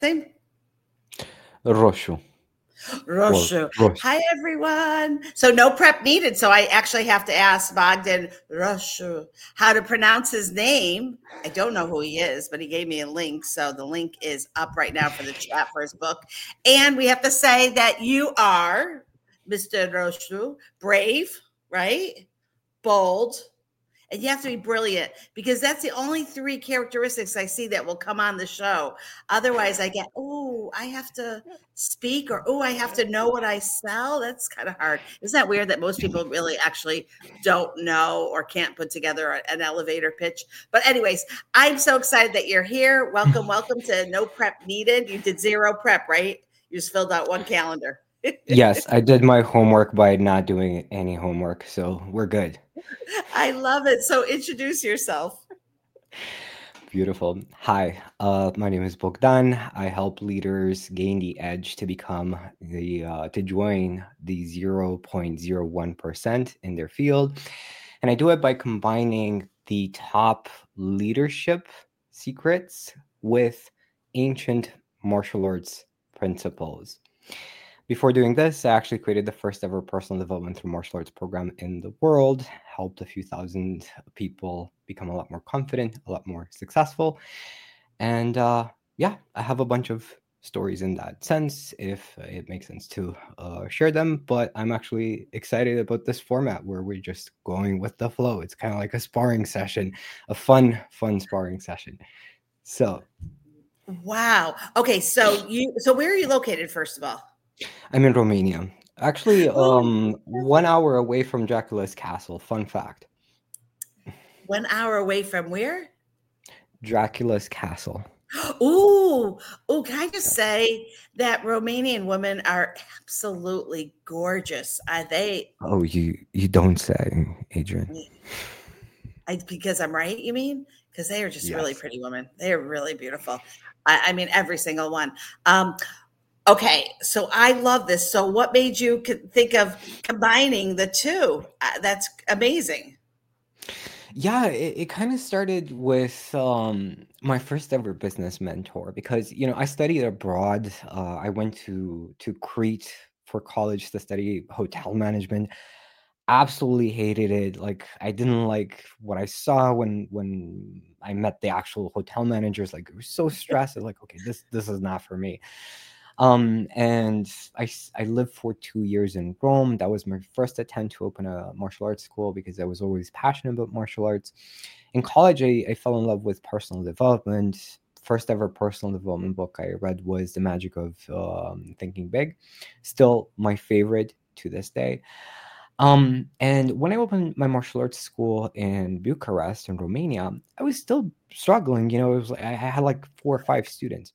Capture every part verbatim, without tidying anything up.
Same. Roshu or Roshu. Rosh. Hi, everyone. So no prep needed. So I actually have to ask Bogdan Roshu how to pronounce his name. I don't know who he is, but he gave me a link. So the link is up right now for the chat for his book. And we have to say that you are, Mister Roshu, brave, right? Bold, and you have to be brilliant because that's the only three characteristics I see that will come on the show. Otherwise, I get, oh, I have to speak or oh, I have to know what I sell. That's kind of hard. Isn't that weird that most people really actually don't know or can't put together an elevator pitch? But, anyways, I'm so excited that you're here. Welcome, welcome to No Prep Needed. You did zero prep, right? You just filled out one calendar. Yes, I did my homework by not doing any homework, so we're good. I love it. So introduce yourself. Beautiful. Hi, uh, my name is Bogdan. I help leaders gain the edge to become the uh, to join the zero point zero one percent in their field, and I do it by combining the top leadership secrets with ancient martial arts principles. Before doing this, I actually created the first ever personal development through martial arts program in the world, helped a few thousand people become a lot more confident, a lot more successful. And uh, yeah, I have a bunch of stories in that sense, if it makes sense to uh, share them. But I'm actually excited about this format where we're just going with the flow. It's kind of like a sparring session, a fun, fun sparring session. So, wow. Okay, so you so where are you located first of all? I'm in Romania. Actually, Oh, um, one hour away from Dracula's castle. Fun fact. one hour away from where? Dracula's castle. Ooh, oh, can I just Yeah. say that Romanian women are absolutely gorgeous. Are they Oh, you you don't say, Adrian. I, because I'm right, you mean? Because they are just really Yes. pretty women. They are really beautiful. I, I mean, every single one. Um, okay, so I love this. So, what made you co- think of combining the two? Uh, that's amazing. Yeah, it, it kind of started with um my first ever business mentor because you know I studied abroad. Uh, I went to to Crete for college to study hotel management. Absolutely hated it. Like I didn't like what I saw when when I met the actual hotel managers. Like it was so stressed. I was like, okay, this this is not for me. Um, and I s- I lived for two years in Rome. That was my first attempt to open a martial arts school because I was always passionate about martial arts. In college, I, I fell in love with personal development. First ever personal development book I read was The Magic of um, Thinking Big. Still my favorite to this day. Um, and when I opened my martial arts school in Bucharest in Romania, I was still struggling. You know, it was like I had like four or five students.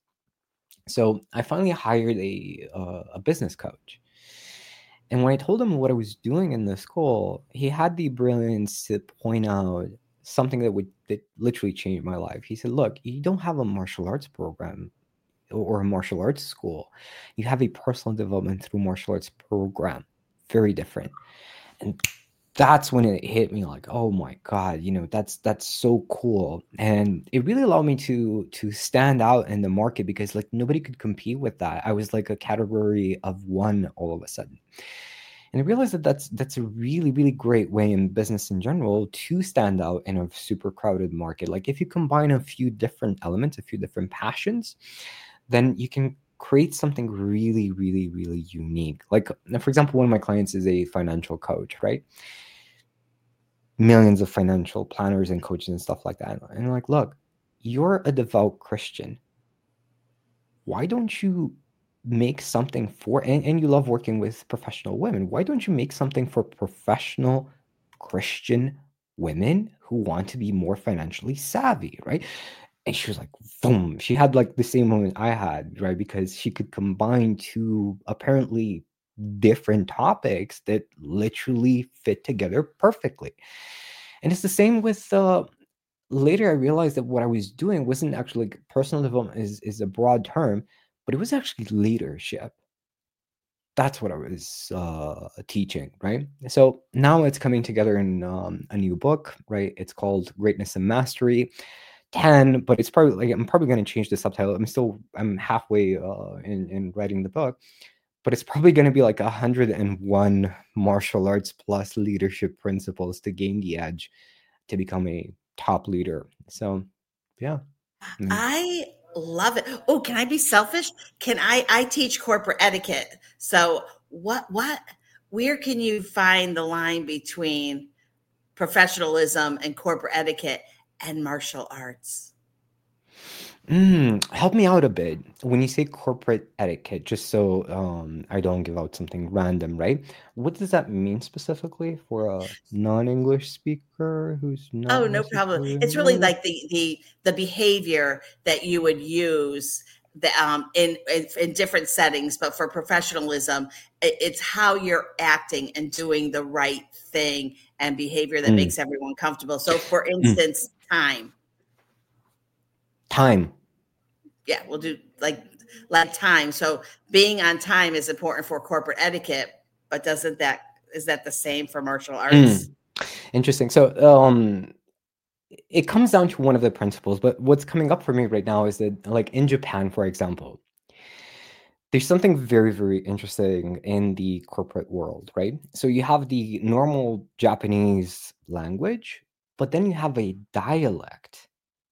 So I finally hired a uh, a business coach. And when I told him what I was doing in the school, he had the brilliance to point out something that would that literally changed my life. He said, "Look, you don't have a martial arts program or a martial arts school. You have a personal development through martial arts program. Very different." And that's when it hit me like, oh my god, you know, that's that's so cool. And it really allowed me to to stand out in the market because like nobody could compete with that. I was like a category of one all of a sudden. And I realized that that's that's a really really great way in business in general to stand out in a super crowded market. Like if you combine a few different elements, a few different passions, then you can create something really really really unique. Like for example, one of my clients is a financial coach, right? Millions of financial planners and coaches and stuff like that. And I'm like, look, you're a devout Christian. Why don't you make something for, and, and you love working with professional women. Why don't you make something for professional Christian women who want to be more financially savvy, right? And she was like, boom. She had like the same moment I had, right? Because she could combine two apparently different topics that literally fit together perfectly. And it's the same with uh, later I realized that what I was doing wasn't actually like, personal development is, is a broad term, but it was actually leadership. That's what I was uh, teaching, right? So now it's coming together in um, a new book, right? It's called Greatness and Mastery, ten, but it's probably like I'm probably going to change the subtitle. I'm still I'm halfway uh, in in writing the book, but it's probably going to be like one hundred one martial arts plus leadership principles to gain the edge to become a top leader. So, yeah. Mm. I love it. Oh, can I be selfish? Can I I teach corporate etiquette. So, what what where can you find the line between professionalism and corporate etiquette and martial arts? Mm, help me out a bit. When you say corporate etiquette, just so um, I don't give out something random, right? What does that mean specifically for a non-English speaker who's Oh, not no problem. necessarily It's really English? like the the the behavior that you would use the um in in, in different settings, but for professionalism, it, it's how you're acting and doing the right thing and behavior that Mm, makes everyone comfortable. So, for mm. instance, time. Time. Yeah, we'll do like like time. So, being on time is important for corporate etiquette, but doesn't that is that the same for martial arts? Mm. Interesting. So, um, it comes down to one of the principles, but what's coming up for me right now is that, like in Japan, for example, there's something very, very interesting in the corporate world, right? So you have the normal Japanese language, but then you have a dialect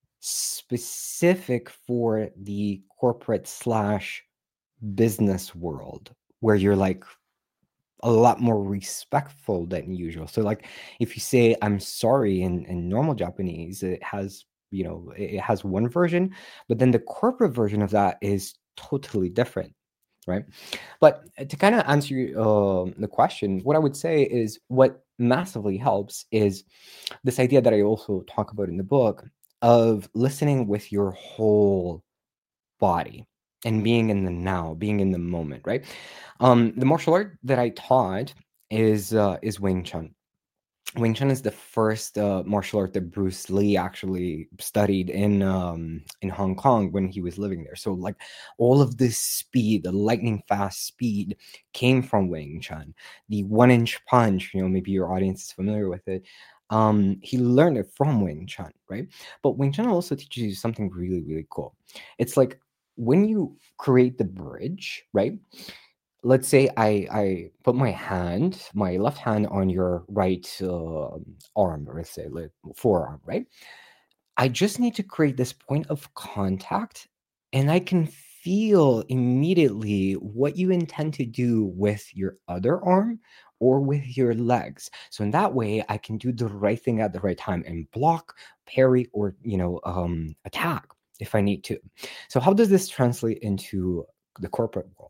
specific for the corporate slash business world where you're like a lot more respectful than usual. So like if you say I'm sorry in, in normal Japanese, it has, you know, it has one version, but then the corporate version of that is totally different, right? But to kind of answer uh, the question, what I would say is what massively helps is this idea that I also talk about in the book of listening with your whole body and being in the now, being in the moment, right? Um, the martial art that I taught is uh, is Wing Chun. Wing Chun is the first uh, martial art that Bruce Lee actually studied in um, in Hong Kong when he was living there. So like all of this speed, the lightning fast speed, came from Wing Chun. The one inch punch, you know, maybe your audience is familiar with it. Um, he learned it from Wing Chun, right? But Wing Chun also teaches you something really, really cool. It's like when you create the bridge, right? Let's say I I put my hand, my left hand on your right uh, arm, or let's say like forearm, right? I just need to create this point of contact, and I can feel immediately what you intend to do with your other arm or with your legs. So in that way, I can do the right thing at the right time and block, parry, or you know, um, attack if I need to. So how does this translate into the corporate world?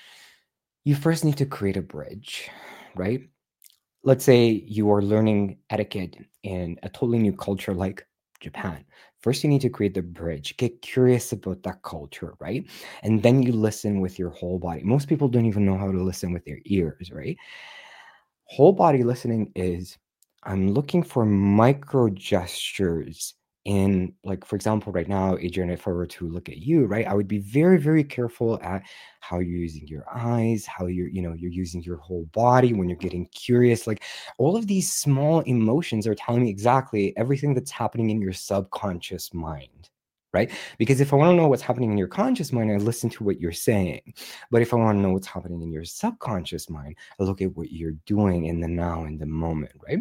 You first need to create a bridge, right? Let's say you are learning etiquette in a totally new culture like Japan. First, you need to create the bridge, get curious about that culture, right? And then you listen with your whole body. Most people don't even know how to listen with their ears, right? Whole body listening is I'm looking for micro gestures in, like, for example, right now, Adrian, if I were to look at you, right, I would be very, very careful at how you're using your eyes, how you're, you know, you're using your whole body when you're getting curious. Like all of these small emotions are telling me exactly everything that's happening in your subconscious mind. Right? Because if I want to know what's happening in your conscious mind, I listen to what you're saying. But if I want to know what's happening in your subconscious mind, I look at what you're doing in the now, in the moment, right?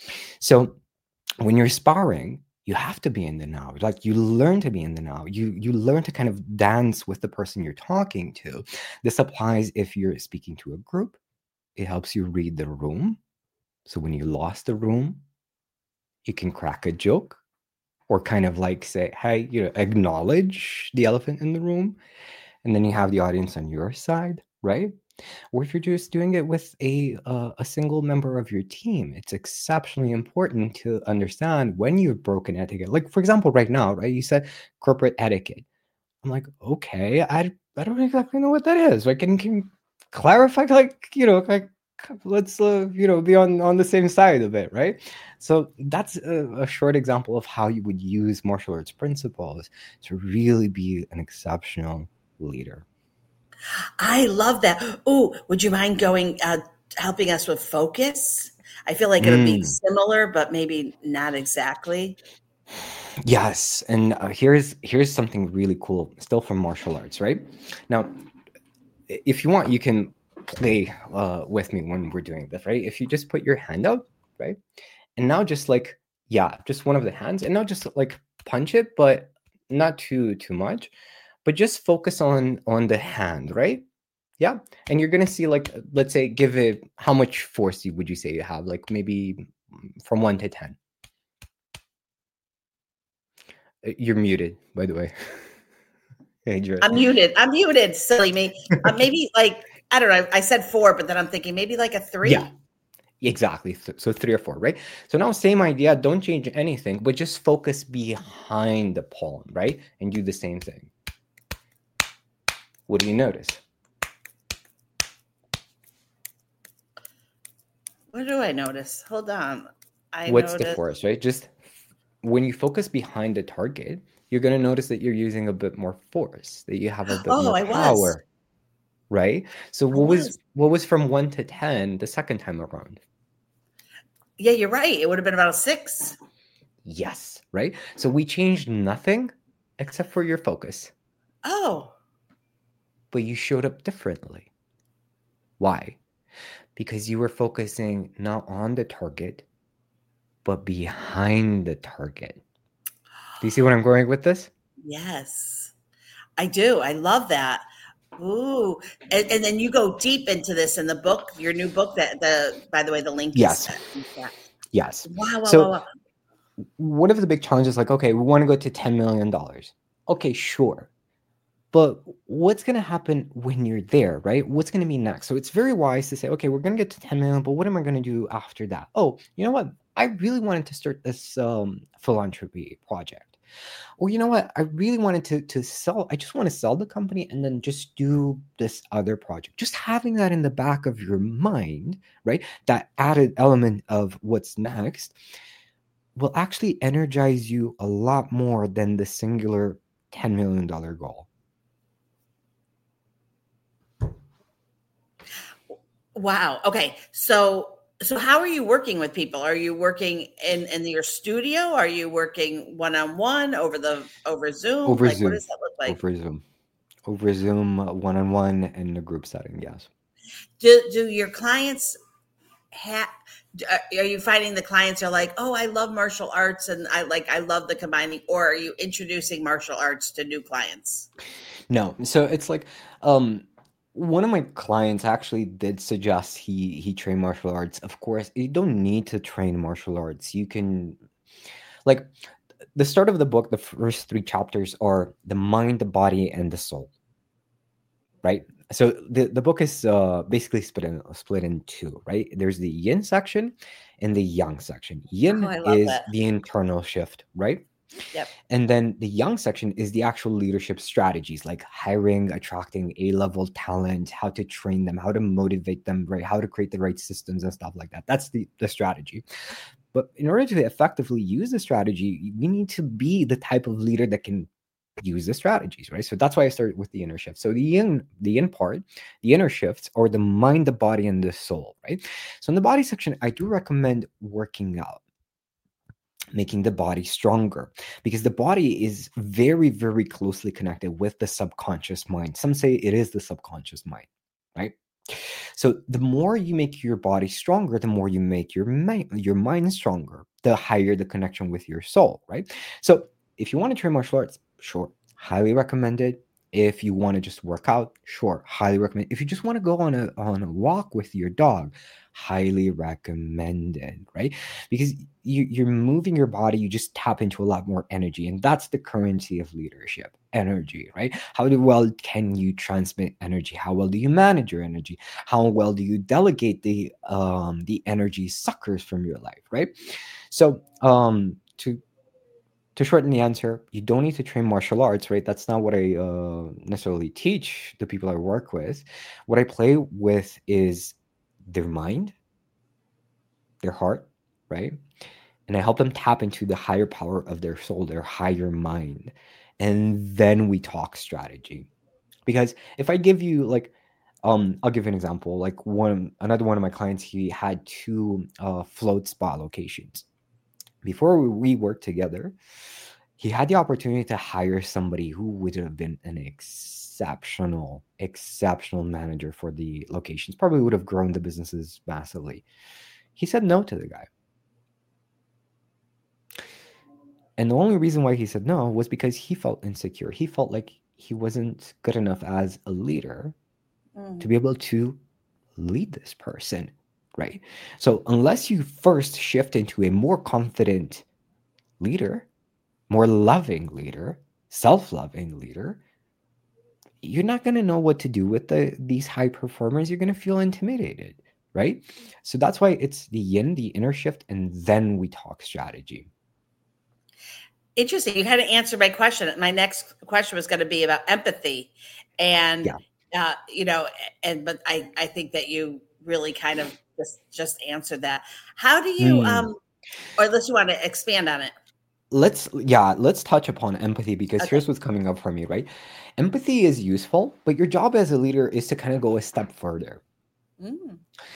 So when you're sparring, you have to be in the now. Like you learn to be in the now. You you learn to kind of dance with the person you're talking to. This applies if you're speaking to a group. It helps you read the room. So when you lost the room, you can crack a joke or kind of like say, hey, you know, acknowledge the elephant in the room. And then you have the audience on your side, right? Or if you're just doing it with a uh, a single member of your team, it's exceptionally important to understand when you've broken etiquette. Like for example, right now, right? You said corporate etiquette. I'm like, okay, I I don't exactly know what that is. Like, can can you clarify? Like, you know, like let's uh, you know be on on the same side of it, right? So that's a, a short example of how you would use martial arts principles to really be an exceptional leader. I love that. Oh, would you mind going uh, helping us with focus? I feel like it would be Mm. similar, but maybe not exactly. Yes, and uh, here's here's something really cool, still from martial arts, right? Now, if you want, you can play uh, with me when we're doing this, right? If you just put your hand out, right, and now just like yeah, just one of the hands, and now just like punch it, but not too too much, but just focus on on the hand, right? Yeah, and you're gonna see like let's say give it how much force you would you say you have, like maybe from one to ten. Uh, You're muted, by the way. Hey, Dre. I'm muted. I'm muted. Silly me. Uh, maybe like I don't know. I said four, but then I'm thinking maybe like a three. Yeah, exactly. So, so three or four, right? So now same idea. Don't change anything, but just focus behind the palm, right? And do the same thing. What do you notice? What do I notice? Hold on. I What's noticed. the force, right? Just when you focus behind the target, you're going to notice that you're using a bit more force, that you have a bit Oh, more I was. power, right? So I what was. was. what was from one to ten the second time around? Yeah, you're right. It would have been about a six. Yes, right? So we changed nothing except for your focus, Oh, but you showed up differently. Why? Because you were focusing not on the target, but behind the target. Do you see what I'm going with this? yes, I do. I love that. Ooh, and, and then you go deep into this in the book, your new book. That the by the way, the link Yes. is. Yeah. Yes. Wow, wow, So wow, wow. one of the big challenges, like, okay, we want to go to ten million dollars. Okay, sure. But what's going to happen when you're there, right? What's going to be next? So it's very wise to say, okay, we're going to get to ten million, but what am I going to do after that? Oh, you know what? I really wanted to start this um, philanthropy project. Or you know what? I really wanted to to sell. I just want to sell the company and then just do this other project. Just having that in the back of your mind, right? That added element of what's next will actually energize you a lot more than the singular ten million dollars goal. Wow. Okay. So so how are you working with people? Are you working in in your studio? Are you working one on one over the over Zoom? Over Like what Zoom. does that look like? Over Zoom. Over Zoom, one on one in a group setting. Yes. Do do your clients have are you finding the clients are like, "Oh, I love martial arts and I like I love the combining," or are you introducing martial arts to new clients? No. So it's like um one of my clients actually did suggest he he train martial arts. Of course, you don't need to train martial arts. You can like the start of the book, the first three chapters are the mind, the body, and the soul. Right? So the, the book is uh, basically split in split in two, right? There's the yin section and the yang section. Yin Oh, I love is that. the internal shift, right? Yep. And then the yang section is the actual leadership strategies, like hiring, attracting A-level talent, how to train them, how to motivate them, right? How to create the right systems and stuff like that. That's the, the strategy. But in order to effectively use the strategy, we need to be the type of leader that can use the strategies, right? So that's why I started with the inner shift. So the yin, the yin part, the inner shifts, or the mind, the body, and the soul, right? So in the body section, I do recommend working out, making the body stronger, because the body is very, very closely connected with the subconscious mind. Some say it is the subconscious mind, right? So the more you make your body stronger, the more you make your mind, your mind stronger, the higher the connection with your soul, right? So if you want to train martial arts, sure, highly recommend it. If you want to just work out, sure, highly recommend. If you just want to go on a on a walk with your dog, highly recommended, right? Because you, you're moving your body, you just tap into a lot more energy, and that's the currency of leadership, energy, right? How do well can you transmit energy? How well do you manage your energy? How well do you delegate the um the energy suckers from your life, right? So um to to shorten the answer, you don't need to train martial arts, right? That's not what I uh, necessarily teach the people I work with. What I play with is their mind, their heart, right? And I help them tap into the higher power of their soul, their higher mind. And then we talk strategy. Because if I give you like, um, I'll give you an example. Like one, another one of my clients, he had two uh, float spa locations. Before we, we worked together, he had the opportunity to hire somebody who would have been an exceptional, exceptional manager for the locations, probably would have grown the businesses massively. He said no to the guy. And the only reason why he said no was because he felt insecure. He felt like he wasn't good enough as a leader mm. to be able to lead this person, right? So unless you first shift into a more confident leader, more loving leader, self-loving leader, you're not going to know what to do with the these high performers. You're going to feel intimidated, right? So that's why it's the yin, the inner shift, and then we talk strategy. Interesting. You had to answer my question. My next question was going to be about empathy, and yeah. uh, you know, and but I I think that you really kind of just just answered that. How do you mm. um, or unless you want to expand on it? Let's yeah, let's touch upon empathy because okay. here's what's coming up for me, right? Empathy is useful, but your job as a leader is to kind of go a step further. Mm.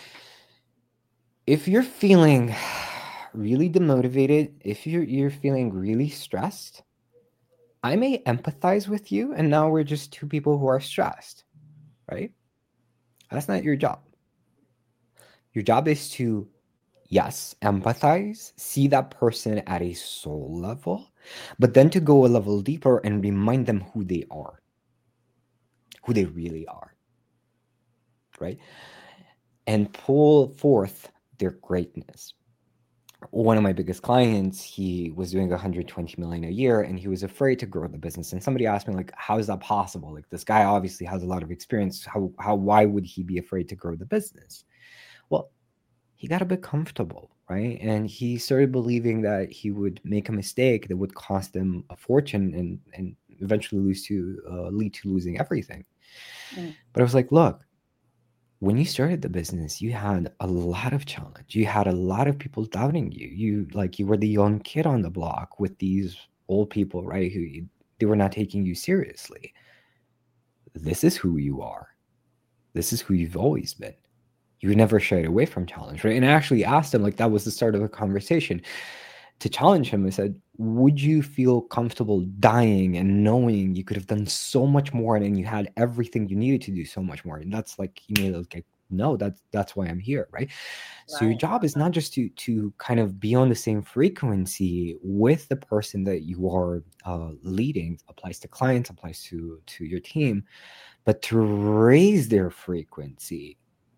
If you're feeling really demotivated, if you're you're feeling really stressed, I may empathize with you, and now we're just two people who are stressed, right? That's not your job. Your job is to, yes, empathize, see that person at a soul level, but then to go a level deeper and remind them who they are, who they really are, right? And pull forth their greatness. One of my biggest clients, he was doing one hundred twenty million a year, and he was afraid to grow the business. And somebody asked me, like, how is that possible? Like, this guy obviously has a lot of experience. How, how, why would he be afraid to grow the business? Well, he got a bit comfortable, right? And he started believing that he would make a mistake that would cost him a fortune and, and eventually lose to uh, lead to losing everything. Mm. But I was like, look, when you started the business, you had a lot of challenge. You had a lot of people doubting you. You like you were the young kid on the block with these old people, right? Who you, they were not taking you seriously. This is who you are. This is who you've always been. You never shied away from challenge, right? And I actually asked him, like that was the start of the conversation, to challenge him. I said, would you feel comfortable dying and knowing you could have done so much more and you had everything you needed to do so much more? And that's like, he made it like, no, that's that's why I'm here, right? right? So your job is not just to to kind of be on the same frequency with the person that you are uh, leading, applies to clients, applies to to your team, but to raise their frequency.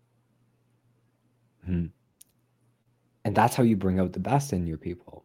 Hmm. And that's how you bring out the best in your people.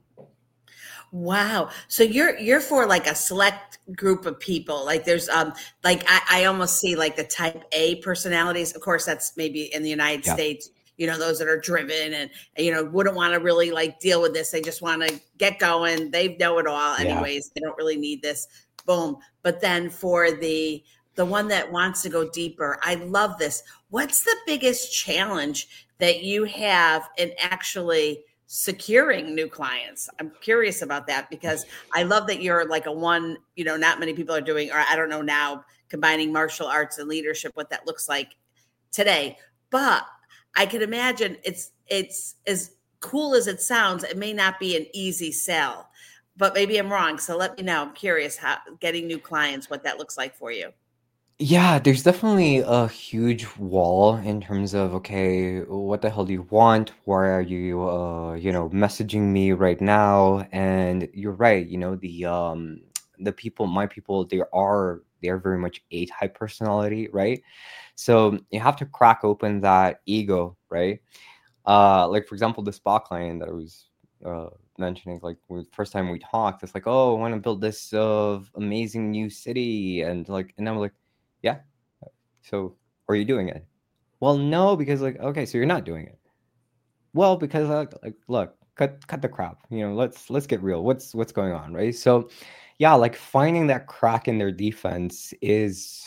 Wow. So you're you're for like a select group of people. Like there's um like I, I almost see like the type A personalities. Of course, that's maybe in the United yeah. States, you know, those that are driven and, you know, wouldn't want to really like deal with this. They just want to get going. They know it all anyways. Yeah. They don't really need this. Boom. But then for the the one that wants to go deeper, I love this. What's the biggest challenge that you have in actually securing new clients? I'm curious about that because I love that you're like a one, you know, not many people are doing, or I don't know now, combining martial arts and leadership, what that looks like today. But I can imagine it's, it's as cool as it sounds. It may not be an easy sell, but maybe I'm wrong. So let me know. I'm curious how getting new clients, what that looks like for you. Yeah, there's definitely a huge wall in terms of, okay, what the hell do you want? Why are you, uh, you know, messaging me right now? And you're right, you know, the um, the people, my people, they are they are very much A type personality, right? So you have to crack open that ego, right? Uh, like for example, the spa client that I was uh mentioning, like the first time we talked, it's like, oh, I want to build this uh, amazing new city, and like, and I'm like, yeah. So are you doing it? Well, no, because like, okay, so you're not doing it. Well, because like, like look, cut cut the crap. You know, let's let's get real. What's what's going on, right? So, yeah, like finding that crack in their defense is,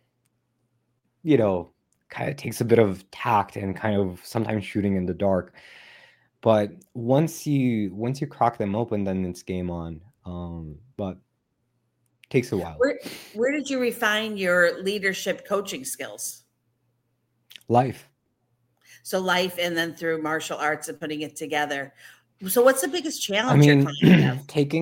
you know, kind of takes a bit of tact and kind of sometimes shooting in the dark. But once you once you crack them open, then it's game on. Um, but takes a while. Where, where did you refine your leadership coaching skills? Life. So life, and then through martial arts and putting it together. So what's the biggest challenge I mean, you're have? taking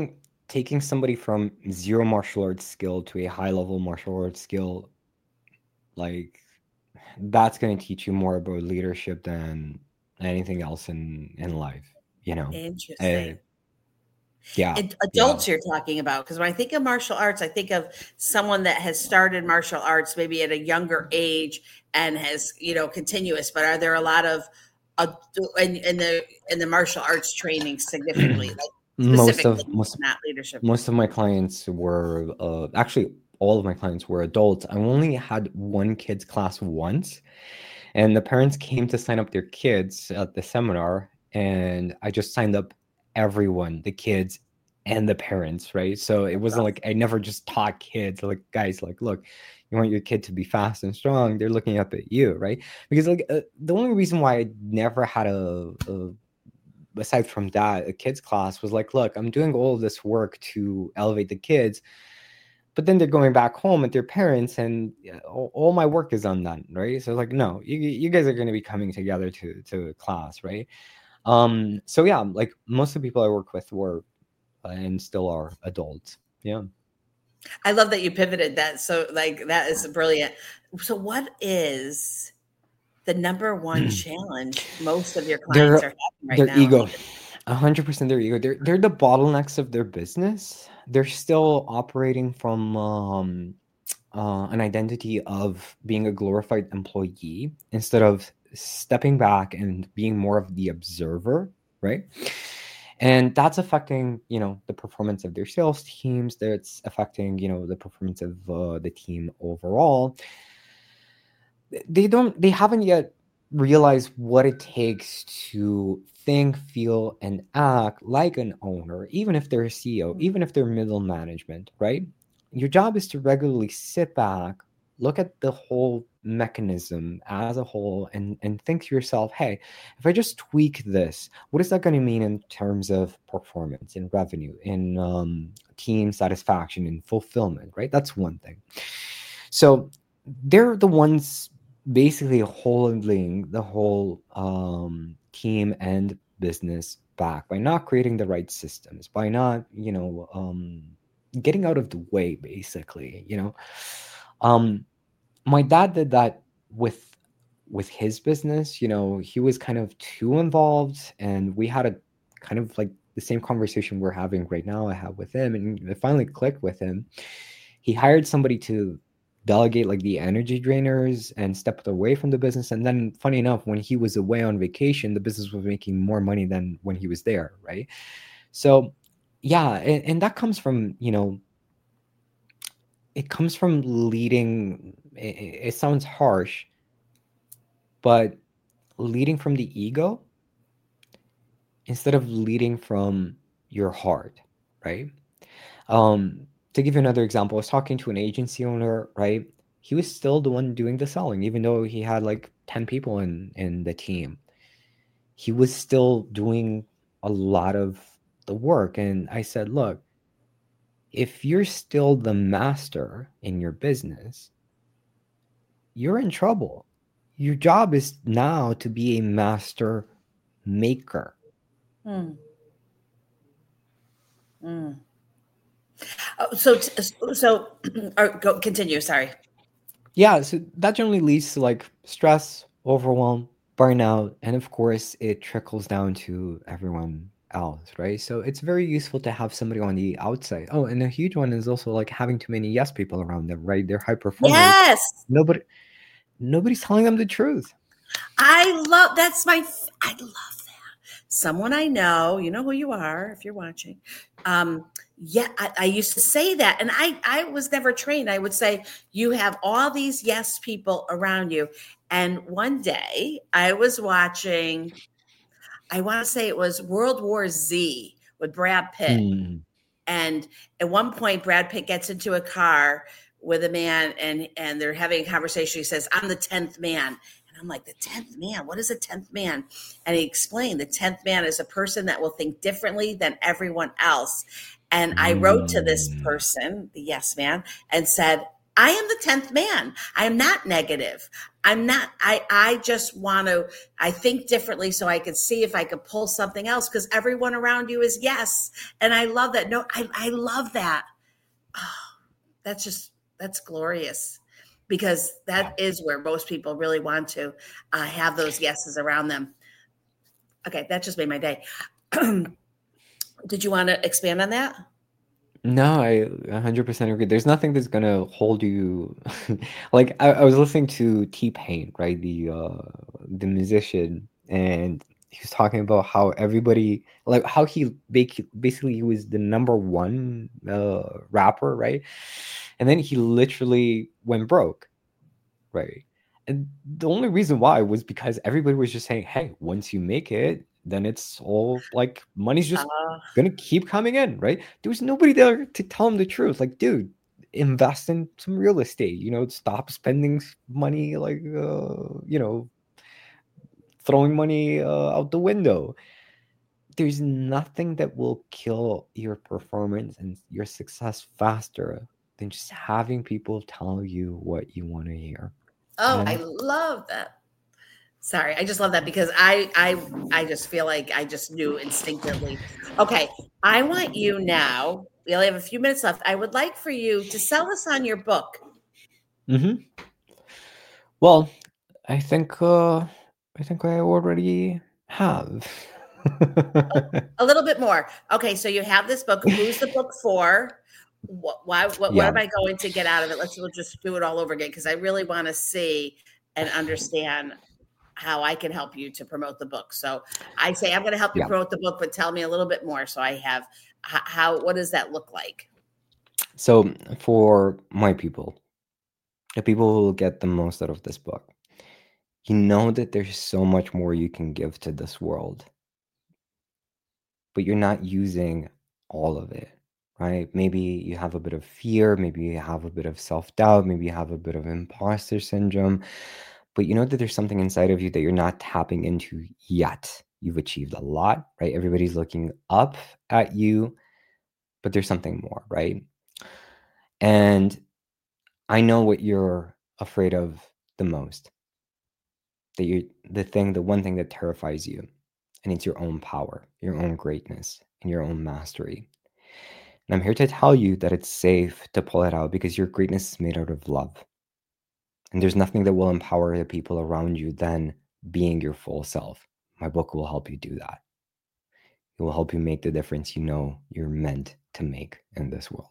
taking somebody from zero martial arts skill to a high level martial arts skill, like that's going to teach you more about leadership than anything else in in life, you know. Uh, Interesting. yeah, Ad- yeah. Adults you're talking about, because when I think of martial arts, I think of someone that has started martial arts maybe at a younger age and has, you know, continuous. But are there a lot of uh, in, in the in the martial arts training significantly, like most specifically, of most not leadership? most of my clients were uh, actually all of my clients were adults. I only had one kids class once, and the parents came to sign up their kids at the seminar, and I just signed up everyone, the kids and the parents, right? So it wasn't like I never just taught kids. Like, guys, like, look, you want your kid to be fast and strong, they're looking up at you, right? Because like uh, the only reason why I never had a, a aside from that, a kids class was like, look, I'm doing all of this work to elevate the kids, but then they're going back home at their parents, and all, all my work is undone, right? So like, no, you, you guys are going to be coming together to to class, right? Um, so yeah, like most of the people I work with were uh, and still are adults. Yeah. I love that you pivoted that. So like that is brilliant. So what is the number one challenge most of your clients are Their having right their now? ego, a hundred percent their ego. They're they're the bottlenecks of their business. They're still operating from um, uh, an identity of being a glorified employee instead of stepping back and being more of the observer, right? And that's affecting, you know, the performance of their sales teams. That's affecting, you know, the performance of uh, the team overall. They don't, they haven't yet realized what it takes to think, feel, and act like an owner, even if they're a C E O, even if they're middle management, right? Your job is to regularly sit back, look at the whole mechanism as a whole, and and think to yourself, hey, if I just tweak this, what is that going to mean in terms of performance, in revenue, in um, team satisfaction, in fulfillment, right? That's one thing. So they're the ones basically holding the whole um, team and business back by not creating the right systems, by not, you know, um, getting out of the way, basically, you know. Um, my dad did that with with his business. You know, he was kind of too involved, and we had a kind of like the same conversation we're having right now I have with him, and it finally clicked with him. He hired somebody to delegate like the energy drainers and stepped away from the business. And then funny enough, when he was away on vacation, the business was making more money than when he was there, right? So yeah, and, and that comes from, you know, it comes from leading. It, it sounds harsh, but leading from the ego instead of leading from your heart, right? Um, to give you another example, I was talking to an agency owner, right? He was still the one doing the selling, even though he had like ten people in in the team. He was still doing a lot of the work. And I said, look, if you're still the master in your business, you're in trouble. Your job is now to be a master maker. Hmm. Hmm. Oh, so so or go continue. Sorry. Yeah, so that generally leads to like stress, overwhelm, burnout, and of course, it trickles down to everyone else, right? So it's very useful to have somebody on the outside. Oh, and a huge one is also like having too many yes people around them, right? They're high performers. Yes. Nobody, nobody's telling them the truth. I love that's my I love that. Someone I know, you know who you are if you're watching. Um, yeah, I, I used to say that, and I I was never trained. I would say you have all these yes people around you, and one day I was watching. I want to say it was World War Z with Brad Pitt. Mm. And at one point, Brad Pitt gets into a car with a man, and and they're having a conversation. He says, "I'm the tenth man." And I'm like, "The tenth man? What is a tenth man?" And he explained the tenth man is a person that will think differently than everyone else. And I wrote to this Mm. person, the yes man, and said, I am the tenth man. I am not negative. I'm not, I, I just want to, I think differently so I could see if I could pull something else because everyone around you is yes. And I love that. No, I, I love that. Oh, that's just, that's glorious because that is where most people really want to uh, have those yeses around them. Okay. That just made my day. Did you want to expand on that? No, I one hundred percent agree. There's nothing that's gonna hold you. Like I, I was listening to T-Pain, right? The uh the musician, and he was talking about how everybody like how he bec- basically he was the number one uh rapper, right? And then he literally went broke, right? And the only reason why was because everybody was just saying, hey, once you make it, then it's all like money's just Uh, gonna keep coming in, right? There was nobody there to tell him the truth. Like, dude, invest in some real estate, you know, stop spending money like uh, you know, throwing money uh, out the window. There's nothing that will kill your performance and your success faster than just having people tell you what you want to hear. oh, I And love that. Sorry, I just love that because I I I just feel like I just knew instinctively. Okay, I want you now. We only have a few minutes left. I would like for you to sell us on your book. mm-hmm. Well, I think uh I think I already have. A little bit more. Okay, so you have this book. Who's the book for? What why what what Yeah. am I going to get out of it? Let's we'll just do it all over again because I really want to see and understand how I can help you to promote the book. So I say I'm going to help you Yeah. promote the book, but tell me a little bit more. So I have how what does that look like? So for my people, the people who will get the most out of this book, you know that there's so much more you can give to this world, but you're not using all of it, right? Maybe you have a bit of fear, maybe you have a bit of self-doubt, maybe you have a bit of imposter syndrome, but you know that there's something inside of you that you're not tapping into yet. You've achieved a lot, right? Everybody's looking up at you, but there's something more, right? And I know what you're afraid of the most. That you the thing, the one thing that terrifies you, and it's your own power, your own greatness, and your own mastery. And I'm here to tell you that it's safe to pull it out because your greatness is made out of love. And there's nothing that will empower the people around you than being your full self. My book will help you do that. It will help you make the difference you know you're meant to make in this world.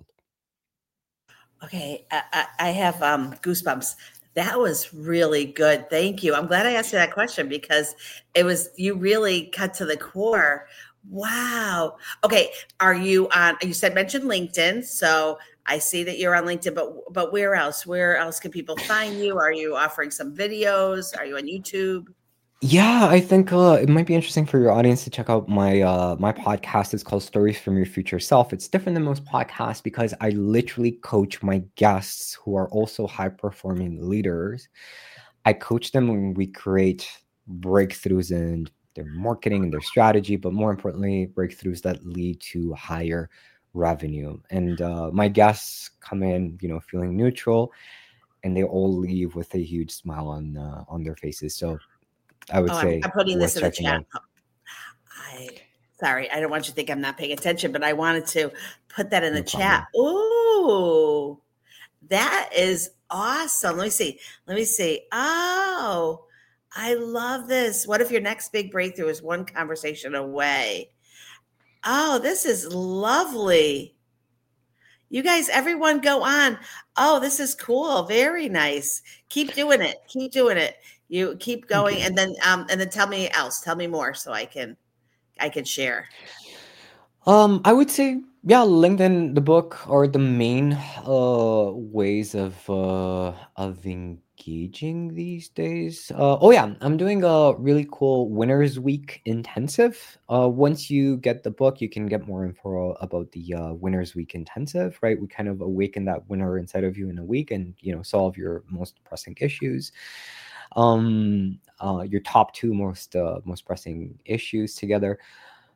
Okay, I, I, I have um, goosebumps. That was really good. Thank you. I'm glad I asked you that question because it was you really cut to the core. Wow. Okay, are you on? You said mention LinkedIn, so I see that you're on LinkedIn. But but where else? Where else can people find you? Are you offering some videos? Are you on YouTube? Yeah, I think uh, it might be interesting for your audience to check out my uh, my podcast. It's called Stories from Your Future Self. It's different than most podcasts because I literally coach my guests who are also high performing leaders. I coach them when we create breakthroughs in their marketing and their strategy, but more importantly, breakthroughs that lead to higher revenue. And uh, my guests come in, you know, feeling neutral, and they all leave with a huge smile on uh, on their faces. So I would Oh, I'm, say I'm putting this worth in the checking chat. out. I sorry, I don't want you to think I'm not paying attention, but I wanted to put that in the No chat. problem. Ooh, that is awesome. Let me see. Let me see. Oh, I love this. What if your next big breakthrough is one conversation away? Oh, this is lovely. You guys, everyone go on. Oh, this is cool. Very nice. Keep doing it. Keep doing it. You keep Thank going you. and then um and then tell me else. Tell me more so I can I can share. Um, I would say, yeah, LinkedIn, the book are the main uh ways of uh of engaging these days. Uh, oh yeah, I'm doing a really cool Winners Week intensive. Uh, once you get the book, you can get more info about the uh, Winners Week intensive. Right, we kind of awaken that winner inside of you in a week, and you know, solve your most pressing issues. Um, uh, your top two most uh, most pressing issues together.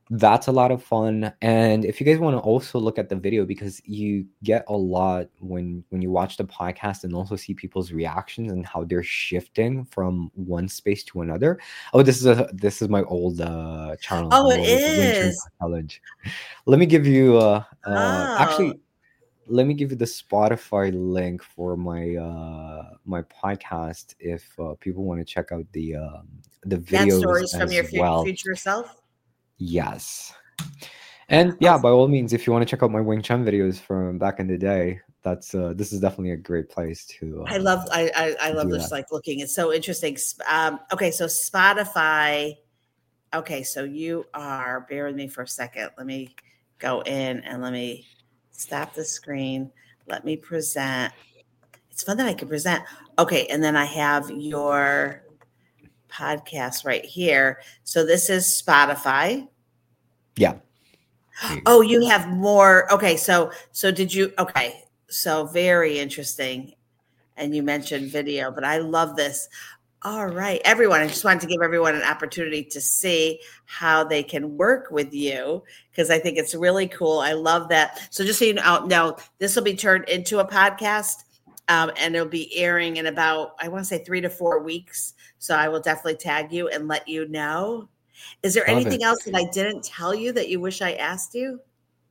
That's a lot of fun. And if you guys want to also look at the video, because you get a lot when when you watch the podcast and also see people's reactions and how they're shifting from one space to another. Oh, this is a this is my old uh channel, Oh, my it old Wing Chun is. College. Let me give you uh uh Oh, actually let me give you the Spotify link for my uh my podcast if uh, people want to check out the um the that videos stories from as your fu- well. future self. Yes. And Oh, yeah, by all means, if you want to check out my Wing Chun videos from back in the day, that's uh, this is definitely a great place to I love uh, I, I I to love do this that. like looking. It's so interesting. Sp- Um, okay, so Spotify. Okay, so you are. Bear with me for a second. Let me go in and let me stop the screen. Let me present. It's fun that I can present. Okay, and then I have your podcast right here. So this is Spotify. Yeah. There you go. Oh, you have more. Okay, so so did you? Okay, so very interesting. And you mentioned video, but I love this. All right, everyone. I just wanted to give everyone an opportunity to see how they can work with you because I think it's really cool. I love that. So just so you know, no, this will be turned into a podcast, um, and it'll be airing in about I want to say three to four weeks. So I will definitely tag you and let you know. Is there Love it. anything else that I didn't tell you that you wish I asked you?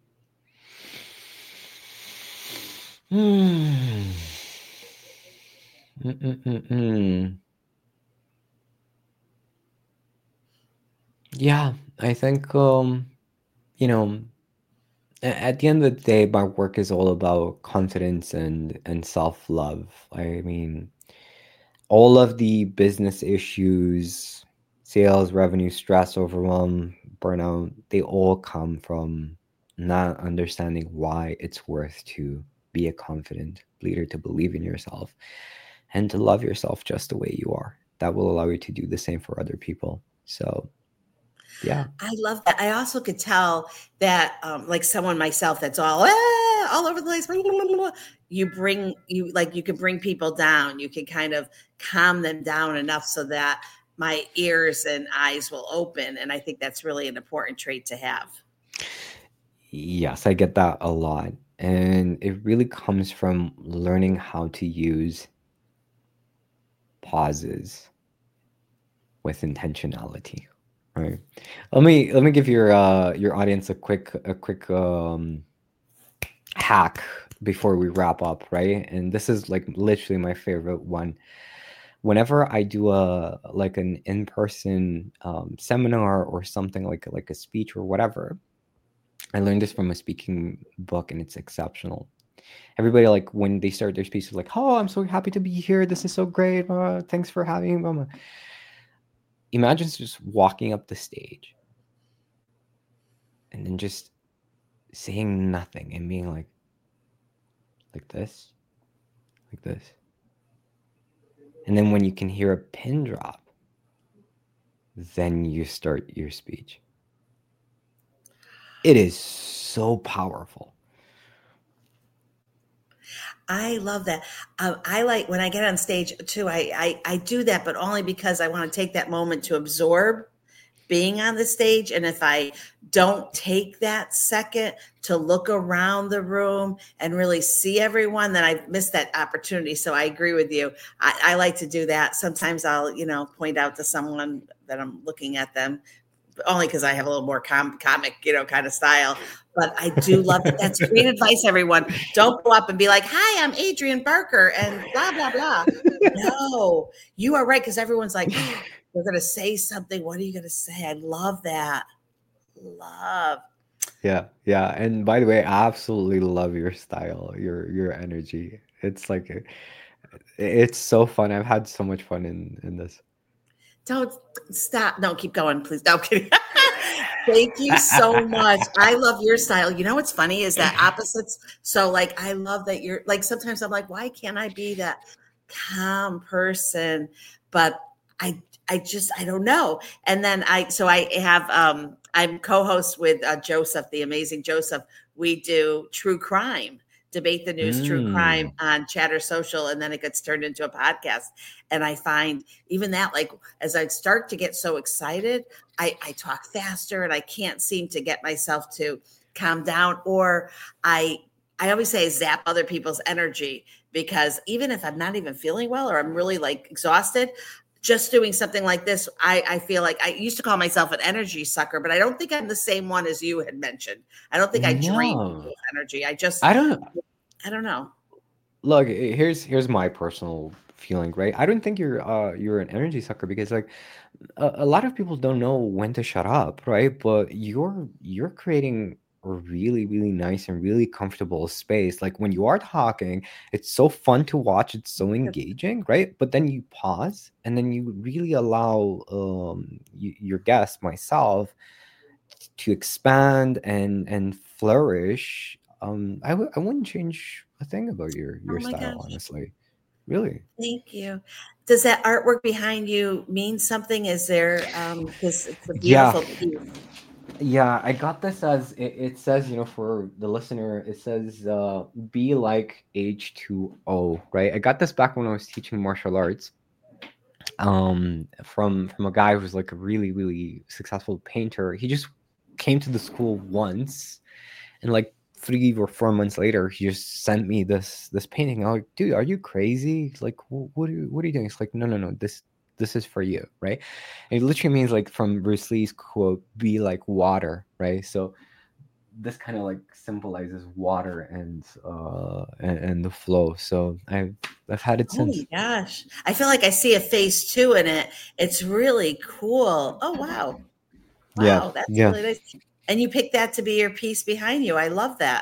Hmm. Mm-mm-mm-mm. Yeah, I think um, you know, a- at the end of the day, my work is all about confidence and and self-love. I mean, all of the business issues, sales, revenue, stress, overwhelm, burnout, they all come from not understanding why it's worth to be a confident leader, to believe in yourself, and to love yourself just the way you are. That will allow you to do the same for other people. So, yeah. I love that. I also could tell that, um, like someone myself, that's all "Ah, all over the place. Blah, blah, blah, blah." You bring you like you can bring people down. You can kind of calm them down enough so that my ears and eyes will open. And I think that's really an important trait to have. Yes, I get that a lot. And it really comes from learning how to use pauses with intentionality. Right. Let me let me give your uh your audience a quick a quick um hack before we wrap up, right? And this is like literally my favorite one. Whenever I do a like an in-person um, seminar or something like like a speech or whatever, I learned this from a speaking book and it's exceptional. Everybody like when they start their speech is like, "Oh, I'm so happy to be here. This is so great. Uh, thanks for having me, Mama." Imagine just walking up the stage and then just saying nothing and being like like this, like this. And then when you can hear a pin drop, then you start your speech. It is so powerful. I love that. Um, I like when I get on stage too. I, I I do that, but only because I want to take that moment to absorb being on the stage. And if I don't take that second to look around the room and really see everyone, then I've missed that opportunity. So I agree with you. I, I like to do that. Sometimes I'll, you know, point out to someone that I'm looking at them, only because I have a little more com- comic, you know, kind of style. But I do love it. That's great advice, everyone. Don't go up and be like, "Hi, I'm Adrienne Barker," and blah blah blah. No, you are right because everyone's like, oh, "They're going to say something. What are you going to say?" I love that. Love. Yeah, yeah. And by the way, I absolutely love your style, your your energy. It's like uh, it's so fun. I've had so much fun in in this. Don't stop. No, keep going, please. No, I'm kidding. Thank you so much. I love your style. You know what's funny is that opposites. So, like, I love that you're like, sometimes I'm like, why can't I be that calm person? But I, I just, I don't know. And then I, so I have, um, I'm co host with uh, Joseph, the amazing Joseph. We do true crime. Debate the News True Crime Mm. on Chatter Social, and then it gets turned into a podcast. And I find even that, like, as I start to get so excited, I, I talk faster and I can't seem to get myself to calm down. Or I I always say zap other people's energy, because even if I'm not even feeling well or I'm really like exhausted, just doing something like this, I, I feel like I used to call myself an energy sucker, but I don't think I'm the same one as you had mentioned. I don't think I drain No, people's energy. I just, I don't. I don't know. Look, eh, here's here's my personal feeling, right? I don't think you're uh you're an energy sucker because like a, a lot of people don't know when to shut up, right? But you're you're creating a really, really nice and really comfortable space. Like when you are talking, it's so fun to watch, it's so engaging, right? But then you pause and then you really allow um y your guest, myself, to expand and and flourish. Um, I w I wouldn't change a thing about your Oh your my style, gosh. honestly. Really. Thank you. Does that artwork behind you mean something? Is there, um, because it's a Yeah. beautiful piece. Yeah, I got this as it, it says, you know, for the listener, it says uh be like H two O, right? I got this back when I was teaching martial arts. Um from from a guy who's like a really, really successful painter. He just came to the school once, and like three or four months later, he just sent me this this painting. I'm like, dude, are you crazy? Like, wh- what are you, what are you doing? It's like, no, no, no. This this is for you, right? And it literally means like from Bruce Lee's quote, "Be like water," right? So this kind of like symbolizes water and uh and, and the flow. So I've I've had it Oh my since. gosh. I feel like I see a face too in it. It's really cool. Oh, wow. Yeah, Wow. That's yeah, really nice. And you picked that to be your piece behind you. I love that.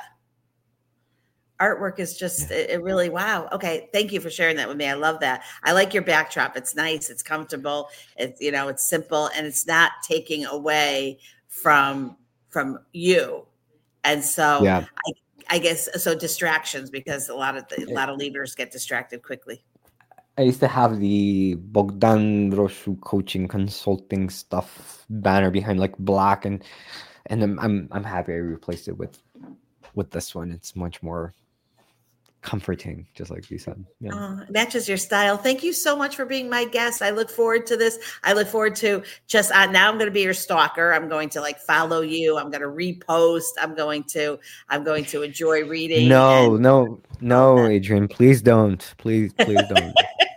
Artwork is just yeah. it, it really wow. Okay, thank you for sharing that with me. I love that. I like your backdrop. It's nice, it's comfortable, it's you know, it's simple, and it's not taking away from from you. And so Yeah. I I guess so distractions, because a lot of the, a I lot of leaders get distracted quickly. I used to have the Bogdan Roshu coaching consulting stuff banner behind like black, and and I'm I'm I'm happy I replaced it with with this one. It's much more comforting, just like you said. Yeah. Uh, matches your style. Thank you so much for being my guest. I look forward to this. I look forward to just uh, now. I'm going to be your stalker. I'm going to like follow you. I'm going to repost. I'm going to. I'm going to enjoy reading No, and no, all of no, that. Adrian, please don't. Please, please don't.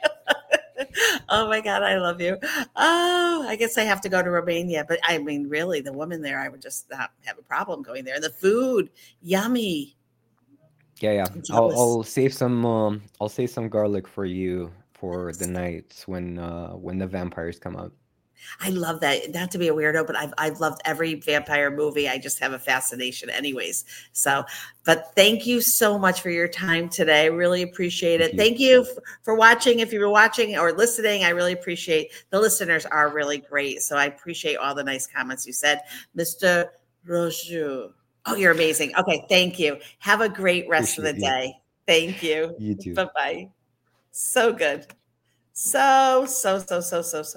Oh my God, I love you. Oh, I guess I have to go to Romania, but I mean, really, the woman there, I would just not have a problem going there. And the food, yummy. Yeah, yeah. I'm I'll jealous. I'll save some um I'll save some garlic for you for the nights when uh when the vampires come out. I love that. Not to be a weirdo, but I've I've loved every vampire movie. I just have a fascination, anyways. So, but thank you so much for your time today. Really appreciate Thank it. you. Thank you f- for watching. If you were watching or listening, I really appreciate the listeners are really great. So I appreciate all the nice comments you said, Mister Roju. Oh, you're amazing. Okay, thank you. Have a great rest of the Appreciate you. day. Thank you. You too. Bye bye. So good. So so so so so so.